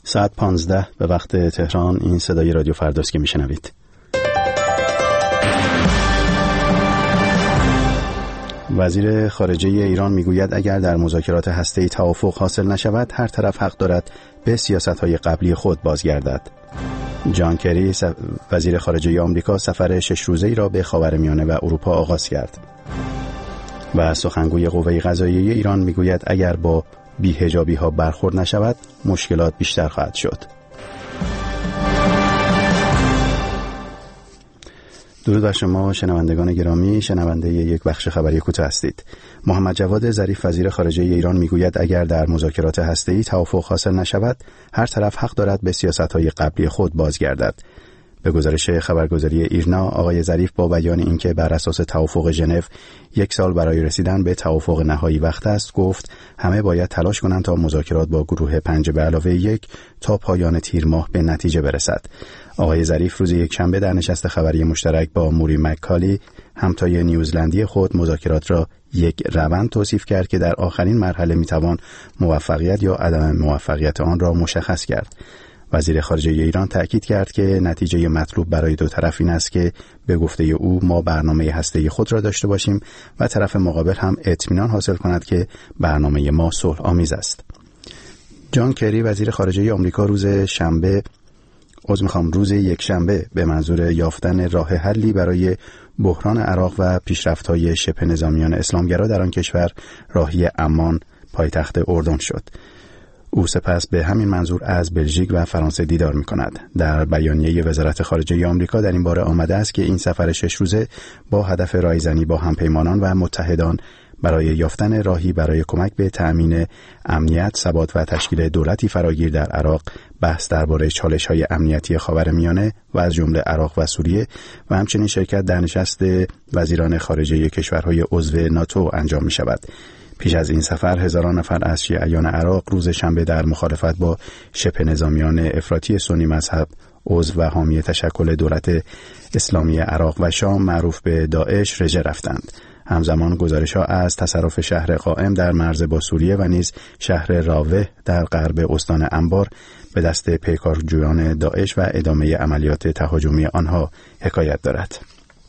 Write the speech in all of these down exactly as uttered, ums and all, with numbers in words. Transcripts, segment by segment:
ساعت پانزده به وقت تهران. این صدای رادیو فرداست که میشنوید. وزیر خارجه ایران میگوید اگر در مذاکرات هسته‌ای توافق حاصل نشود، هر طرف حق دارد به سیاست‌های قبلی خود بازگردد. جان کری وزیر خارجه آمریکا سفر شش روزه‌ای را به خاورمیانه و اروپا آغاز کرد. و سخنگوی قوه قضاییه ایران میگوید اگر با بی‌حجابی‌ها برخورد نشود، مشکلات بیشتر خواهد شد. درود بر شما شنوندگان گرامی، شنونده یک بخش خبری کوتاه هستید. محمد جواد ظریف وزیر خارجه ایران میگوید اگر در مذاکرات هسته‌ای توافق حاصل نشود، هر طرف حق دارد به سیاست‌های قبلی خود بازگردد. به گزارش خبرگزاری ایرنا، آقای ظریف با بیان اینکه بر اساس توافق ژنو یک سال برای رسیدن به توافق نهایی وقت است، گفت همه باید تلاش کنند تا مذاکرات با گروه پنج به علاوه یک تا پایان تیر ماه به نتیجه برسد. آقای ظریف روز یکشنبه در نشست خبری مشترک با موری مککالی همتای نیوزلندی خود مذاکرات را یک روند توصیف کرد که در آخرین مرحله میتوان موفقیت یا عدم موفقیت آن را مشخص کرد. وزیر خارجه ایران تأکید کرد که نتیجه مطلوب برای دو طرف این است که به گفته او ما برنامه هسته‌ای خود را داشته باشیم و طرف مقابل هم اطمینان حاصل کند که برنامه ما صلح آمیز است. جان کری وزیر خارجه آمریکا روز شنبه عذر می‌خوام روز یک شنبه به منظور یافتن راه حلی برای بحران عراق و پیشرفت‌های شبه نظامیان اسلامگرا در آن کشور راهی عمان پایتخت اردن شد. او سپس به همین منظور از بلژیک و فرانسه دیدار می‌کند. در بیانیه وزارت خارجه آمریکا در این باره آمده است که این سفر شش روزه با هدف رایزنی با همپیمانان و متحدان برای یافتن راهی برای کمک به تأمین امنیت، ثبات و تشکیل دولتی فراگیر در عراق، بحث درباره چالش‌های امنیتی خاورمیانه و از جمله عراق و سوریه و همچنین شرکت در نشست وزیران خارجه کشورهای عضو ناتو انجام می‌شود. پیش از این سفر هزاران نفر از شیعیان عراق روز شنبه در مخالفت با شبه نظامیان افراطی سنی مذهب عضو و حامی تشکل دولت اسلامی عراق و شام معروف به داعش رژه رفتند. همزمان گزارش‌ها از تصرف شهر قائم در مرز با سوریه و نیز شهر راوه در غرب استان انبار به دست پیکارجویان داعش و ادامه عملیات تهاجمی آنها حکایت دارد.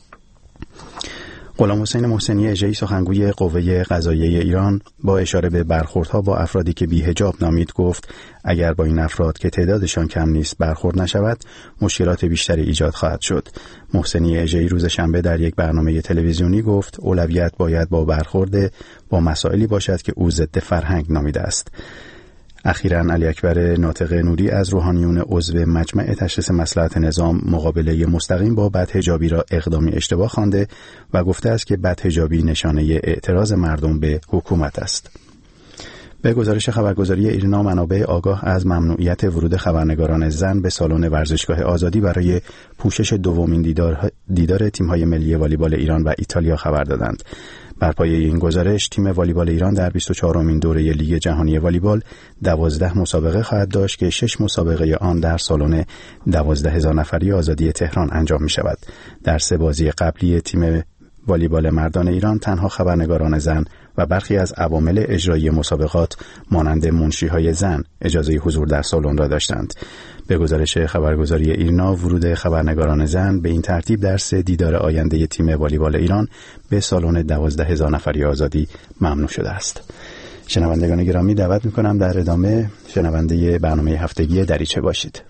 غلام حسین محسنی اژه‌ای سخنگوی قوه قضاییه ایران با اشاره به برخوردها با افرادی که بی‌حجاب نامید گفت اگر با این افراد که تعدادشان کم نیست برخورد نشود، مشکلات بیشتری ایجاد خواهد شد. محسنی اژه‌ای روز شنبه در یک برنامه تلویزیونی گفت اولویت باید با برخورد با مسائلی باشد که او ضد فرهنگ نامیده است. اخیراً علی اکبر ناطق نوری از روحانیون عضو مجمع تشخیص مصلحت نظام مقابله مستقیم با بدحجابی را اقدامی اشتباه خوانده و گفته است که بدحجابی نشانه اعتراض مردم به حکومت است. به گزارش خبرگزاری ایرنا، منابع آگاه از ممنوعیت ورود خبرنگاران زن به سالن ورزشگاه آزادی برای پوشش دومین دیدار, دیدار تیم‌های ملی والیبال ایران و ایتالیا خبر دادند. بر پایه این گزارش تیم والیبال ایران در بیست و چهارمین دوره لیگ جهانی والیبال دوازده مسابقه خواهد داشت که شش مسابقه آن در سالن دوازده هزار نفری آزادی تهران انجام می شود. در سه بازی قبلی تیم والیبال مردان ایران تنها خبرنگاران زن و برخی از عوامل اجرایی مسابقات مانند منشی‌های زن اجازه حضور در سالن را داشتند. به گزارش خبرگزاری ایرنا، ورود خبرنگاران زن به این ترتیب در سه دیدار آینده تیم والیبال ایران به سالن دوازده هزار نفری آزادی ممنوع شده است. شنوندگان گرامی، دعوت می‌کنم در ادامه شنونده برنامه هفتگی دریچه باشید.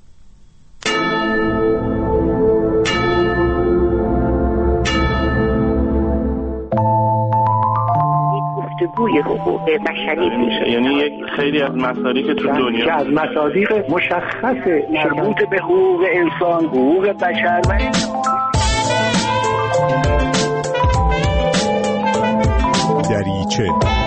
گوی حقوق بشری میشه، یعنی یک خیلی از مصادیق که تو دنیا که از مصادیق مشخص مربوط به حقوق انسان، حقوق بشر و دریچه.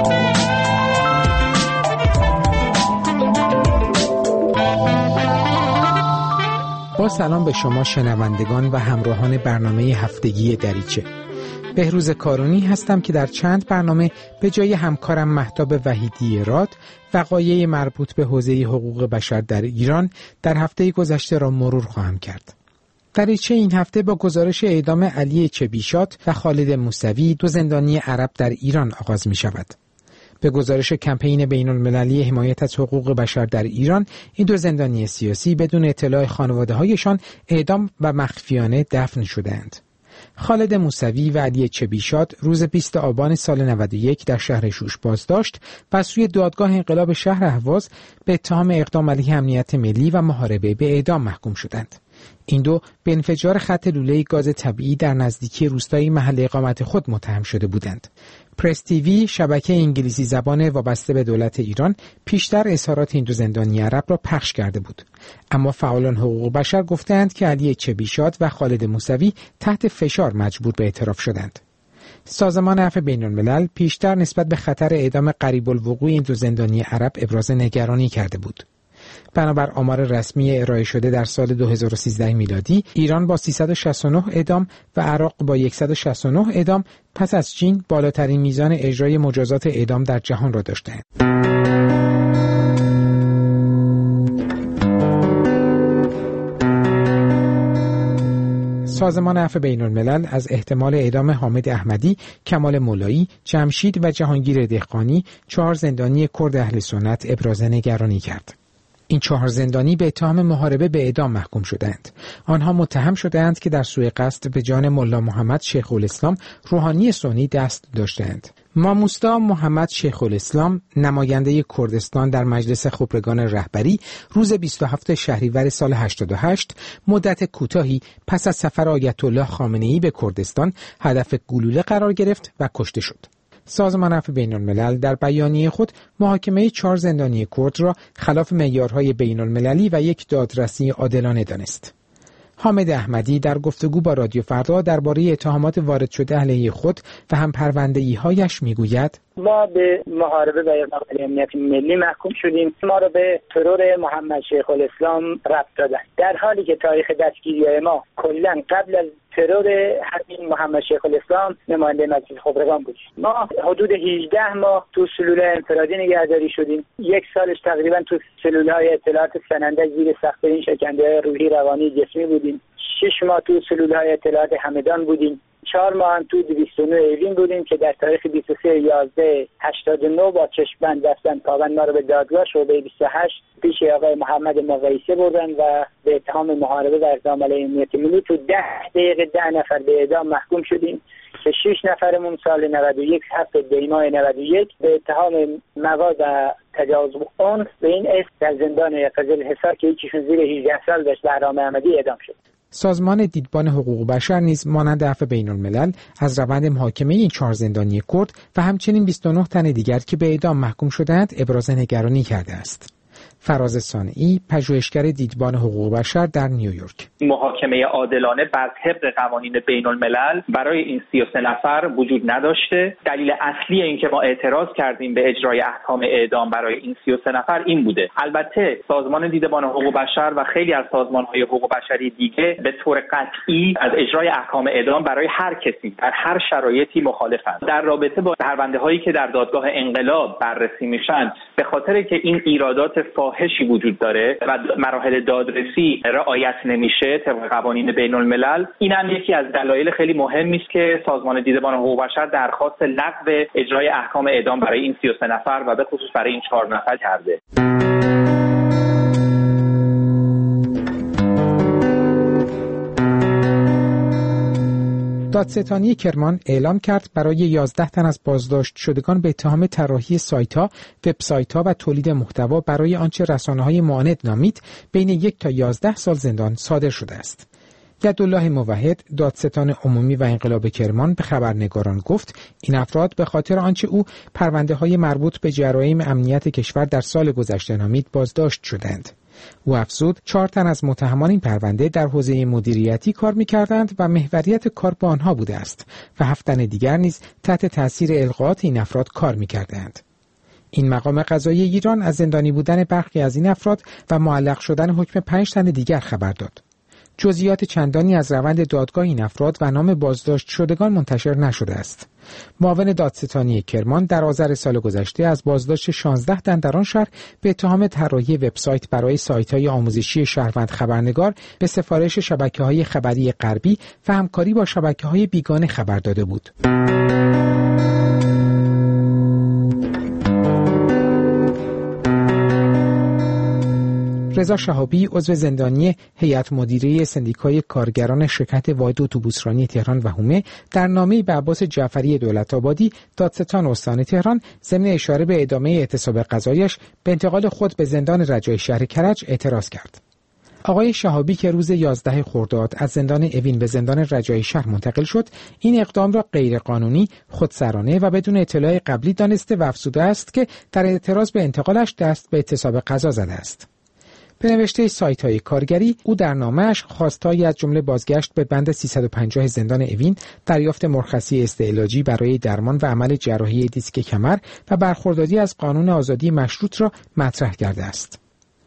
با سلام به شما شنوندگان و همراهان برنامه هفتگی دریچه. بهروز کارونی هستم که در چند برنامه به جای همکارم مهتاب وحیدی راد وقایع مربوط به حوزه حقوق بشر در ایران در هفته گذشته را مرور خواهم کرد. دریچه این هفته با گزارش اعدام علی چبیشات و خالد موسوی، دو زندانی عرب در ایران آغاز می شود. به گزارش کمپین بین‌المللی حمایت از حقوق بشر در ایران، این دو زندانی سیاسی بدون اطلاع خانواده‌هایشان اعدام و مخفیانه دفن شدند. خالد موسوی و علی چبیشاد روز بیست آبان سال نود و یک در شهر شوش بازداشت و از سوی دادگاه انقلاب شهر اهواز به اتهام اقدام علیه امنیت ملی و محاربه به اعدام محکوم شدند. این دو به انفجار خط لوله گاز طبیعی در نزدیکی روستایی محل اقامت خود متهم شده بودند. پرس تیوی، شبکه انگلیسی زبان وابسته به دولت ایران، پیشتر اظهارات این دو زندانی عرب را پخش کرده بود. اما فعالان حقوق بشر گفتند که علی چبیشاد و خالد موسوی تحت فشار مجبور به اعتراف شدند. سازمان عفو بین‌الملل پیشتر نسبت به خطر اعدام قریب الوقوع این دو زندانی عرب ابراز نگرانی کرده بود. بنابر آمار رسمی ارائه شده در سال دو هزار و سیزده میلادی، ایران با سیصد و شصت و نه اعدام و عراق با صد و شصت و نه اعدام پس از چین بالاترین میزان اجرای مجازات اعدام در جهان را داشتند. سازمان عفو بین‌الملل از احتمال اعدام حامد احمدی، کمال مولایی، جمشید و جهانگیر دهقانی، چهار زندانی کرد اهل سنت ابراز نگرانی کرد. این چهار زندانی به اتهام محاربه به اعدام محکوم شدند. آنها متهم شدند که در سوء قصد به جان ملا محمد شیخ الاسلام روحانی سنی دست داشتند. ماموستا محمد شیخ الاسلام، نماینده کردستان در مجلس خبرگان رهبری، روز بیست و هفتم شهریور سال هشتاد و هشت، مدت کوتاهی پس از سفر آیت الله خامنه‌ای به کردستان، هدف گلوله قرار گرفت و کشته شد. سازمان عفو بین‌الملل در بیانیه خود محاکمه چهار زندانی کرد را خلاف معیارهای بین‌المللی و یک دادرسی عادلانه دانست. حامد احمدی در گفتگو با رادیو فردا درباره اتهامات وارد شده علیه خود و هم پرونده‌ای‌هایش میگوید: ما به محاربه و اقدام علیه امنیت ملی محکوم شدیم. ما را به ترور محمد شیخ الاسلام ربط دادن، در حالی که تاریخ دستگیری ما کلا قبل از ترور همین محمد شیخ الاسلام نماینده مجلس خبرگان بود. ما حدود هجده ماه تو سلول انفرادی نگهداری شدیم. یک سالش تقریبا تو سلول‌های اطلاعات سننده زیر سخت‌ترین شکنجه‌های روحی، روانی، جسمی بودیم. شش ماه تو سلول‌های اطلاعات همدان بودیم. چهار ماه هم تو دویست و نه اوین بودیم که در تاریخ بیست و سوم یازده هشتاد و نه با چشم‌بند دستن پابند ما رو به دادگاه شعبه بیست و هشت پیش آقای محمد مقایسه بردن و به اتهام محاربه و اقدام علیه امنیت ملی تو ده دقیقه ده نفر به اعدام محکوم شدیم که شش نفرمون سال نود و یک هفته دیماه نود و یک به اتهام مواد و تجاوز عنف به این اسم در زندان قزل حصار که یکیشون زیر هجده سال داشت بهرام احمدی اعدام شد. سازمان دیدبان حقوق بشر نیز مانند عفو بین‌الملل از روند محاکمه این چهار زندانی کرد و همچنین بیست و نه تن دیگر که به اعدام محکوم شدند ابراز نگرانی کرده است. فراز صانعی، پژوهشگر دیدبان حقوق بشر در نیویورک: محاکمه عادلانه بر طبق قوانین بین الملل برای این سی و سه نفر وجود نداشته. دلیل اصلی این که ما اعتراض کردیم به اجرای احکام اعدام برای این سی و سه نفر این بوده. البته سازمان دیدبان حقوق بشر و خیلی از سازمان‌های حقوق بشری دیگه به طور قطعی از اجرای احکام اعدام برای هر کسی در هر شرایطی مخالفند. در رابطه با پرونده‌هایی که در دادگاه انقلاب بررسی میشن، به خاطر که این ایرادات فاحشی وجود داره و مراحل دادرسی رعایت نمیشه طبق قوانین بین الملل، این هم یکی از دلایل خیلی مهمی است که سازمان دیدبان حقوق بشر درخواست لغو اجرای احکام اعدام برای این سی و سه نفر و به خصوص برای این چهار نفر کرده. دادستانی کرمان اعلام کرد برای یازده تن از بازداشت شدگان به اتهام طراحی سایت‌ها، وبسایت‌ها و تولید محتوا برای آنچه رسانه‌های معاند نامید بین یک تا یازده سال زندان صادر شده است. یدالله موحد، دادستان عمومی و انقلاب کرمان، به خبرنگاران گفت این افراد به خاطر آنچه او پرونده‌های مربوط به جرایم امنیت کشور در سال گذشته نامید بازداشت شدند. او افزود چهار تن از متهمان این پرونده در حوزه مدیریتی کار می‌کردند و محوریت کار با آنها بوده است و هفت تن دیگر نیز تحت تاثیر القاءات این افراد کار می‌کردند. این مقام قضایی ایران از زندانی بودن برخی از این افراد و معلق شدن حکم پنج تن دیگر خبر داد. جزئیات چندانی از روند دادگاه این افراد و نام بازداشت شدگان منتشر نشده است. معاون دادستانی کرمان در آذر سال گذشته از بازداشت شانزده تن در آن شهر به اتهام طراحی وبسایت برای سایت‌های آموزشی شهروند خبرنگار به سفارش شبکه‌های خبری غربی و همکاری با شبکه‌های بیگانه خبر داده بود. رضا شهابی عضو زندانی هیئت مدیره سندیکای کارگران شرکت واحد اتوبوسرانی تهران و حومه در نامه‌ای به عباس جعفری دولت‌آبادی دادستان استان تهران ضمن اشاره به ادامه اعتصاب قضایی‌اش به انتقال خود به زندان رجای شهر کرج اعتراض کرد. آقای شهابی که روز یازده خرداد از زندان اوین به زندان رجای شهر منتقل شد، این اقدام را غیرقانونی، خودسرانه و بدون اطلاع قبلی دانسته و افزوده است که در اعتراض به انتقالش دست به اعتصاب قضا زده است. به نوشته سایت‌های کارگری، او در نامه‌اش خواستهایی از جمله بازگشت به بند سیصد و پنجاه زندان اوین، دریافت مرخصی استعلاجی برای درمان و عمل جراحی دیسک کمر و برخورداری از قانون آزادی مشروط را مطرح کرده است.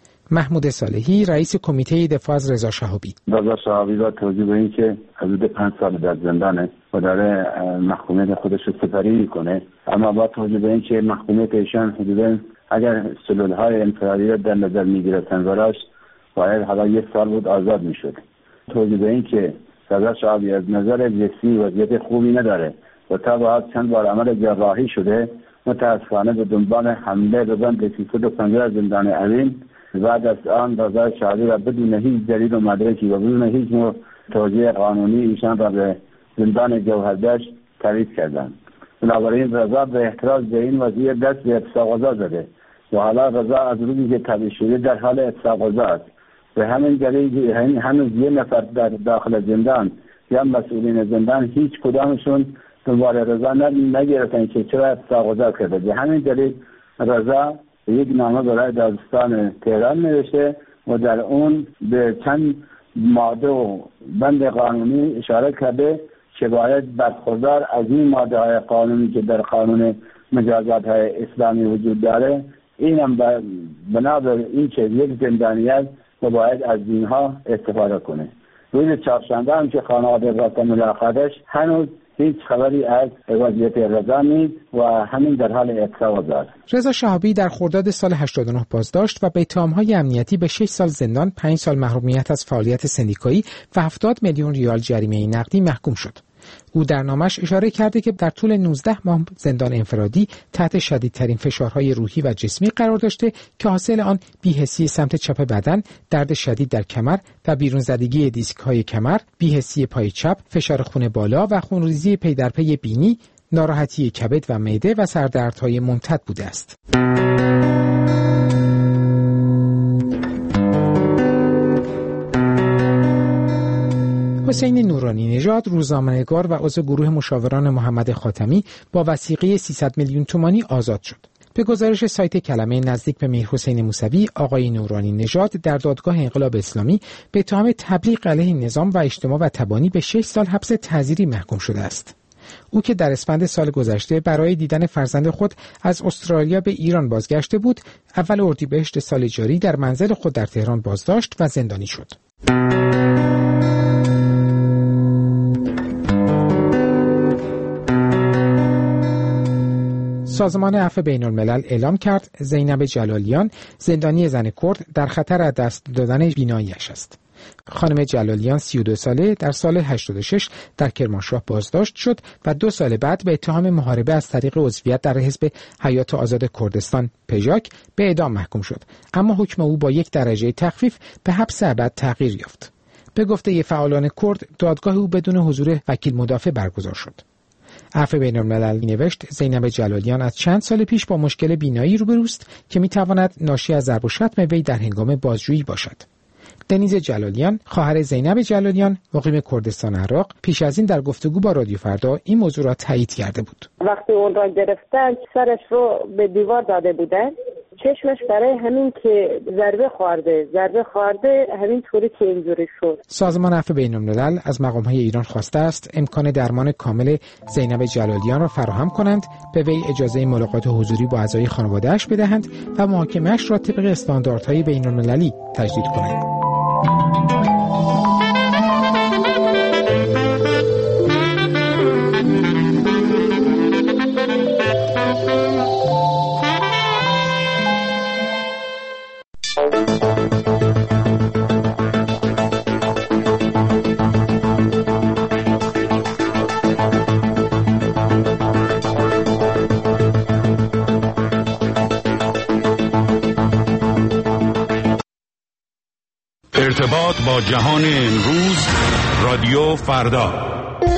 محمود صالحی، رئیس کمیته دفاع از رضا شهابی: رضا شهابی را توجیه به این که حدود پنج سال در زندانه و داره محکومیت خودش رو سپری میکنه، اما با توجیه به این که محکومیت ایشان حدود اگر سلولهای انفرادی را در نظر میگرفتن براش باید حالا یک سال بود آزاد میشد. توجیه به این که رضا شهابی از نظر جسمی وضعیت خوبی نداره و تا بعد چند بار عمل جراحی شده، متاسفانه به دنبال حمله به بند سیصد و پنجاه زندان اوین بعد از آن رضا شهابی را بدون هیچ دلیل و مدرکی و بدون هیچ نوع توجیه قانونی ایشان را به زندان جوهردشت تبعید کردند. بنابراین رضا به احتراز به این وضعیت دست به اعتصاب قضا زده و حالا رضا از روزی که تبعید شده در حال اعتصاب قضا است. به همین دلیل هنوز یه نفر در داخل زندان یا مسئولین زندان هیچ کدامشون دنبال رضا نگرفتن که چرا اعتصاب قضا کرده. به همین دلیل رضا یک نامه برای دادستان تهران نوشته و در اون به چند ماده و بند قانونی اشاره کرده که باید برخوردار از این ماده های قانونی که در قانون مجازات های اسلامی وجود داره، اینم بنابر این که یک زندانی است و باید از اینها استفاده کنه. روز چهارشنبه هم که خانواده رفت ملاقاتش، هنوز هیچ خبری از وضعیت رضا نیست و همین در حال اعتصاب است. رضا شهابی در خرداد سال هشتاد و نه بازداشت و به اتهام‌های امنیتی به شش سال زندان، پنج سال محرومیت از فعالیت سندیکایی و هفتاد میلیون ریال جریمه نقدی محکوم شد. او در نامش اشاره کرده که در طول نوزده ماه زندان انفرادی تحت شدیدترین فشارهای روحی و جسمی قرار داشته که حاصل آن بی‌حسی سمت چپ بدن، درد شدید در کمر و بیرون زدگی دیسک‌های کمر، بی‌حسی پای چپ، فشار خون بالا و خونریزی پی در پی بینی، ناراحتی کبد و معده و سردردهای ممتد بوده است. حسین نورانی نژاد، روزنامه‌نگار و عضو گروه مشاوران محمد خاتمی، با وثیقه سیصد میلیون تومانی آزاد شد. به گزارش سایت کلمه نزدیک به میر حسین موسوی، آقای نورانی نژاد در دادگاه انقلاب اسلامی به اتهام تبلیغ علیه نظام و اجتماع و تبانی به شش سال حبس تعزیری محکوم شده است. او که در اسفند سال گذشته برای دیدن فرزند خود از استرالیا به ایران بازگشته بود، اول اردیبهشت سال جاری در منزل خود در تهران بازداشت و زندانی شد. سازمان عفو بین‌الملل اعلام کرد زینب جلالیان، زندانی زن کرد، در خطر از دست دادن بینایی‌اش است. خانم جلالیان سی و دو ساله در سال هشتاد و شش در کرمانشاه بازداشت شد و دو سال بعد به اتهام محاربه از طریق عضویت در حزب حیات آزاد کردستان پژاک به اعدام محکوم شد، اما حکم او با یک درجه تخفیف به حبس ابد تغییر یافت. به گفته فعالان کرد، دادگاه او بدون حضور وکیل مدافع برگزار شد. عفو بین‌الملل نوشت زینب جلالیان از چند سال پیش با مشکل بینایی روبروست که میتواند ناشی از ضرب و شتم وی در هنگام بازجویی باشد. دنیز جلالیان، خواهر زینب جلالیان، مقیم کردستان عراق، پیش از این در گفتگو با رادیو فردا این موضوع را تایید کرده بود. وقتی اون را گرفتن، سرش رو به دیوار داده بودن، چشمش برای همین که ضربه خورده ضربه خورده همین طوری که اینجوری شد. سازمان عفو بین‌الملل از مقام‌های ایران خواسته است امکان درمان کامل زینب جلالیان را فراهم کنند، به وی اجازه ملاقات حضوری با اعضای خانواده‌اش بدهند و محاکمه‌اش را طبق استانداردهای بین‌المللی تجدید کنند. ارتباط با جهان امروز، رادیو فردا.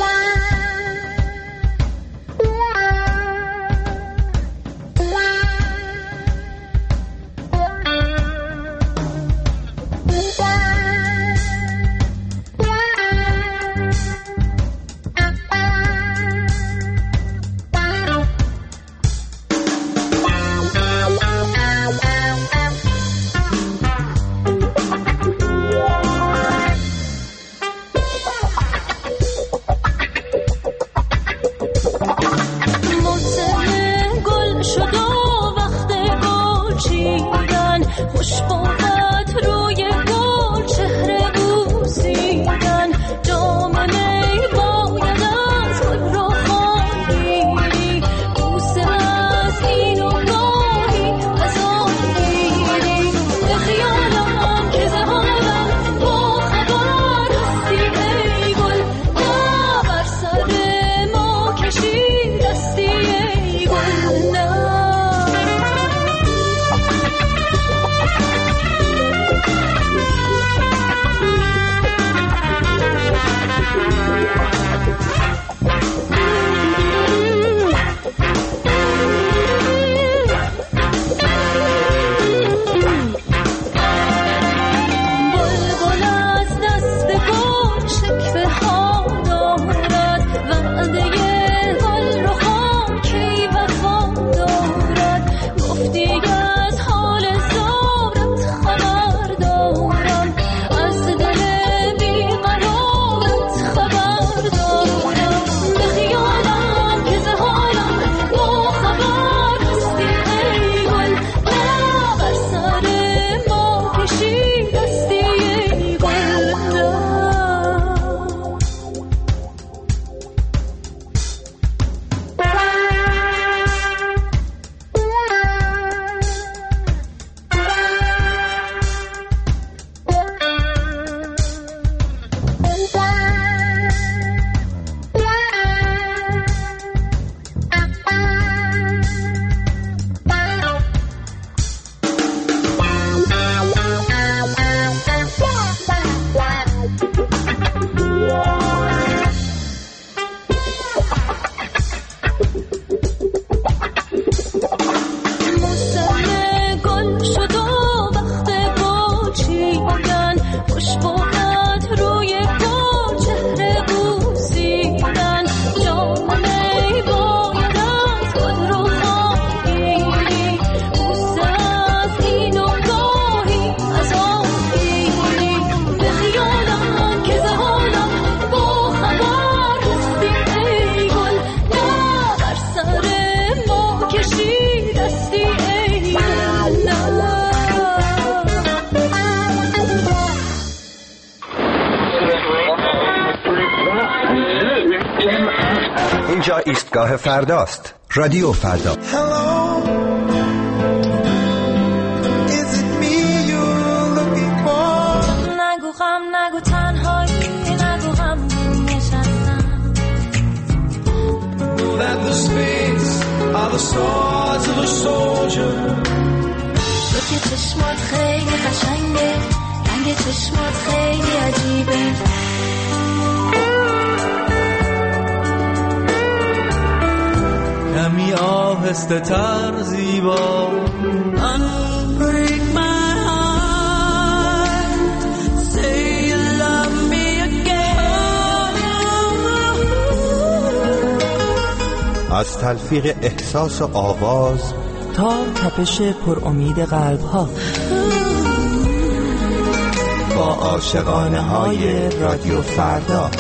اینجا ایستگاه فرداست. رادیو فردا. نگو غم، نگو تنهایی، نگو غم نشستم. تو که چشمات خیلی قشنگه، رنگ چشمات خیلی عجیبه. کمی آهسته تر زیبا. Unbreak my heart, say you love me again. از تلفیق احساس و آواز تا تپش پر امید قلب ها، با عاشقانه های رادیو فردا.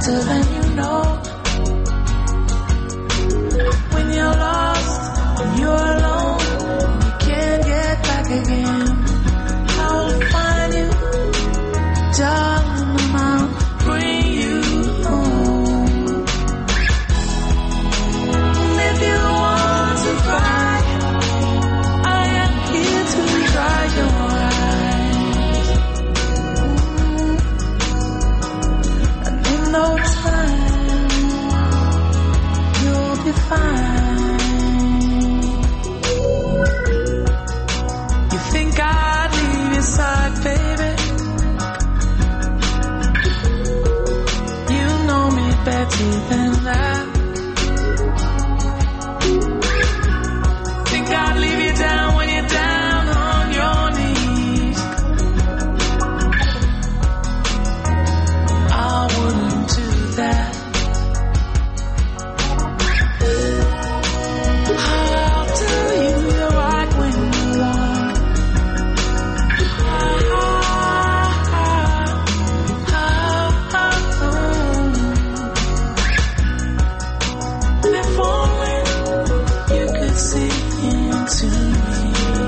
faster than you know. When you're lost, when you're alone, you can't get back again. I'll find you, darling, I'll bring you home. And if you want to cry, I am here to dry your eyes. And in no time, you'll be fine. You think I'd leave your side, baby? You know me better than that. Think I'd leave you down when you're down on your knees? I wouldn't do that. I'll tell you you're right when you're wrong. If only you could see into me.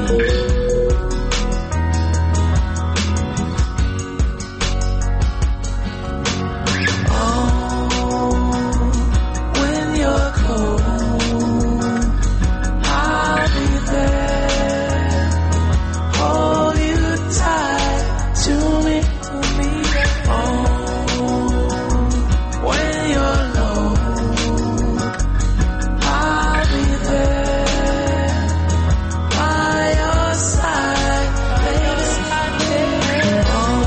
Oh, when you're cold, I'll be there. Hold you tight to me, to me. Oh, when you're low, I'll be there by your side, baby. Oh,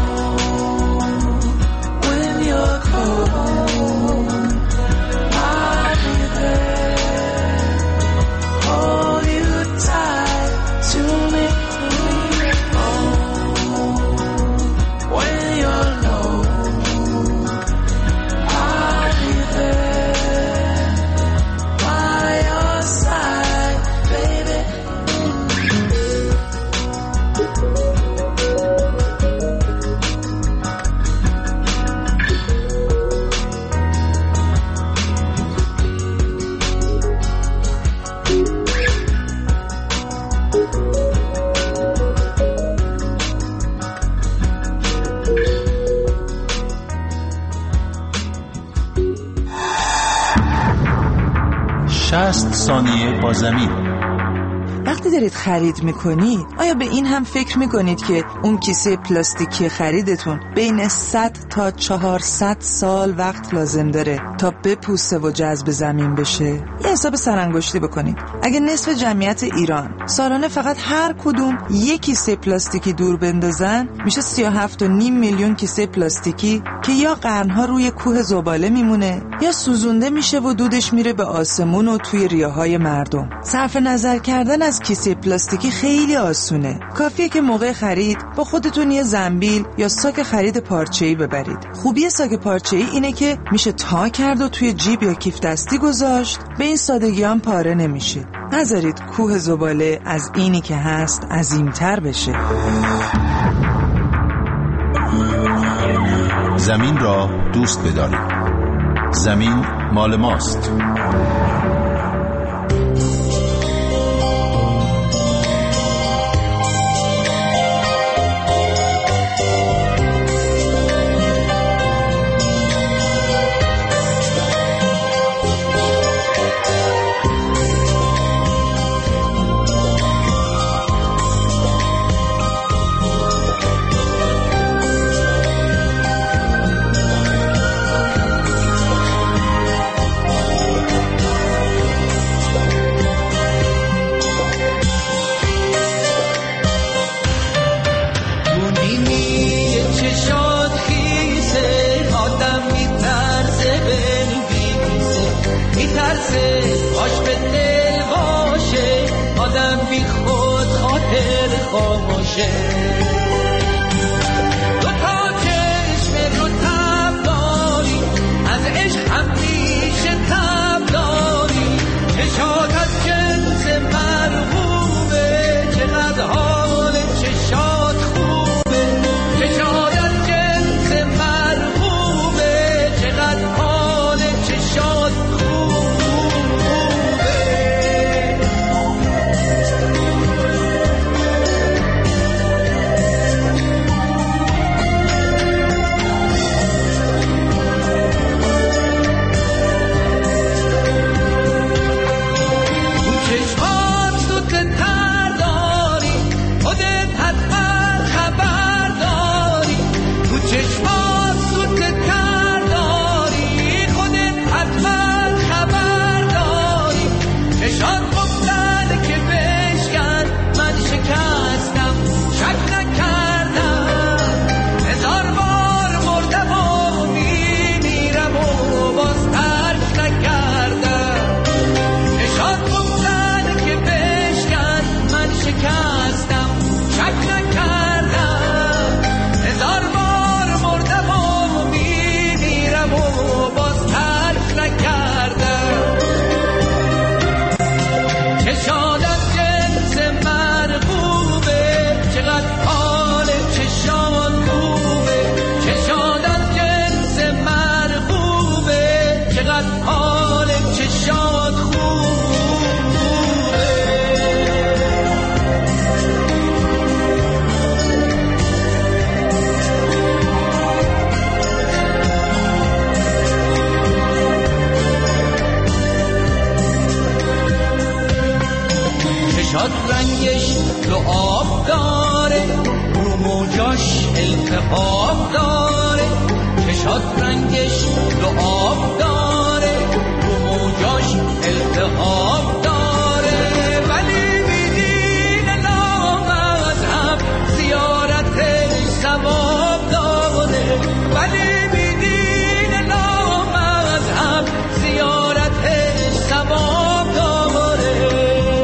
when you're cold, I'll be there. Hold you tight to me. Oh, when you're low, I'll be there by your side, baby. شصت ثانیه با زمین. وقتی دارید خرید میکنید آیا به این هم فکر میکنید که اون کیسه پلاستیکی خریدتون بین صد تا چهارصد سال وقت لازم داره تا بپوسه و جذب زمین بشه؟ یه حساب سرانگشتی بکنید. اگه نصف جمعیت ایران سالانه فقط هر کدوم یک کیسه پلاستیکی دور بندازن میشه سی و هفت و نیم میلیون کیسه پلاستیکی که یا قرنها روی کوه زباله میمونه یا سوزونده میشه و دودش میره به آسمون و توی ریه‌های مردم. صرف نظر کردن از کیسه پلاستیکی خیلی آسونه. کافیه که موقع خرید با خودتون یه زنبیل یا ساک خرید پارچه‌ای ببرید. خوبی ساک پارچه‌ای اینه که میشه تا کرد و توی جیب یا کیف دستی گذاشت، به این سادگی هم پاره نمیشه. نذارید کوه زباله از اینی که هست عظیم‌تر بشه. زمین را دوست بدارید. زمین مال ماست. دو تا چشم رو تب داری، از عشق همیشه تب داری، چشات از جنس مرغوبه، چقدر حال چشات خوبه، چشات از جنس مرغوبه، چقدر حال التهاب داره، چشات رنگش دو آب داره، رو موجاش التهاب داره، ولی میدین نامذهب زیارتش ثواب داره، ولی میدین نامذهب زیارتش ثواب داره.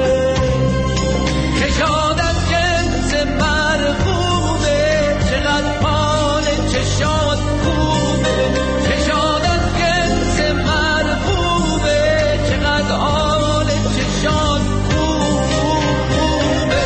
کشاد از جنس مرغوبه، چقدر حال چشاد خوبه، کشاد از جنس مرغوبه، چقدر حال چشاد خوبه.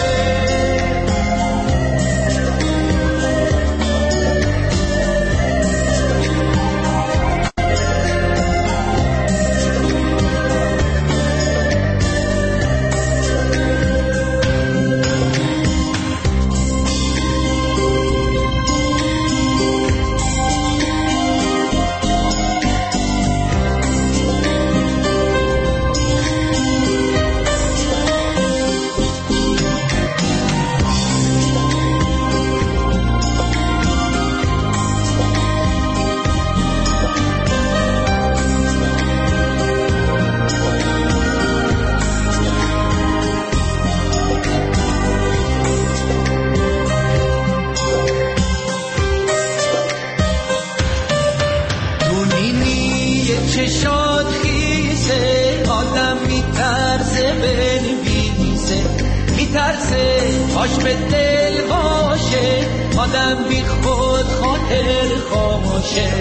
چشاد خیسه، آدم میترسه بنویسه، میترسه پاش به دل باشه، آدم بی خود خاطر خاموشه.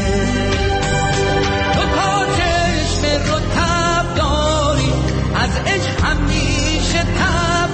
تو تا چشم رو تب داری، از عشق همیشه تب